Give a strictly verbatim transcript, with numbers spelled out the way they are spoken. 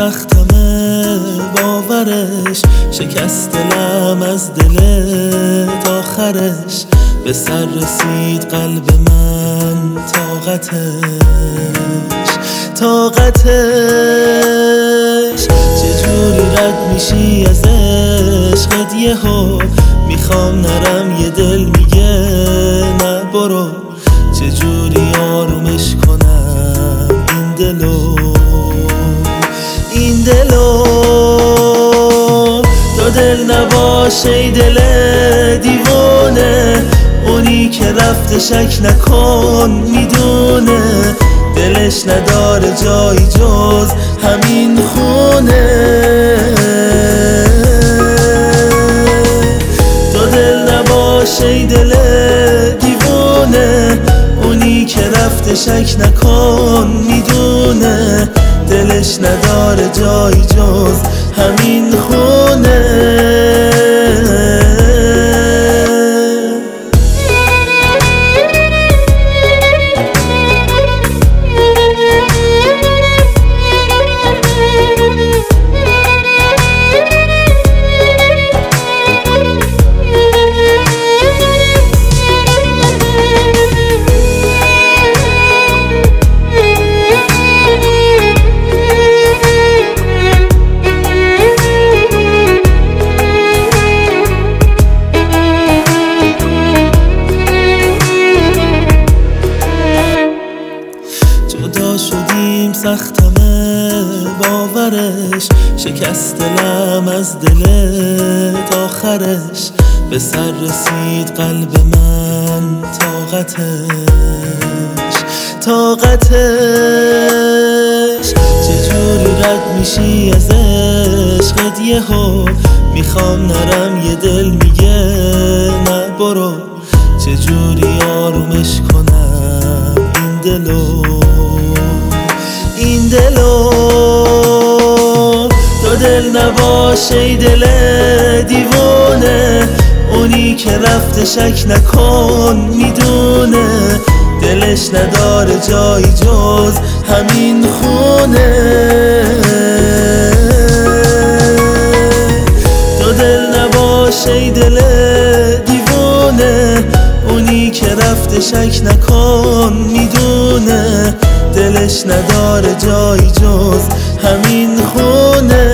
سختمه باورش، شکست دلم از دلت آخرش. به سر رسید قلب من طاقتش طاقتش. چجوری رد میشی از عشقت یهو؟ میخوام نرم یه دل میگه نه برو. چجوری آرومش کنم این دلو این دلو؟ تو دل نباشه ای دل دیوانه، اونی که رفته شک نکن میدونه. دلش نداره جایی جز همین خونه. تو دل نباشه ای دل دیوانه، اونی که رفته شک نکن میدونه. دلش نداره جایی جز همین خونه. جدا شدیم سختمه باورش، شکست دلم از دلت آخرش. به سر رسید قلب من طاقتش طاقتش. چجوری رد میشی از عشقت یهو؟ میخوام نرم یه دل میگه نه برو. چجوری آرومش کنم این دلو این دلو؟ تو دل نباشه ای دل دیوانه، اونی که رفته شک نکن میدونه. دلش نداره جایی جز همین خونه. تو دل نباشه ای دل دیوانه، اونی که رفته شک نکن میدونه. دلش نداره جایی جز همین خونه.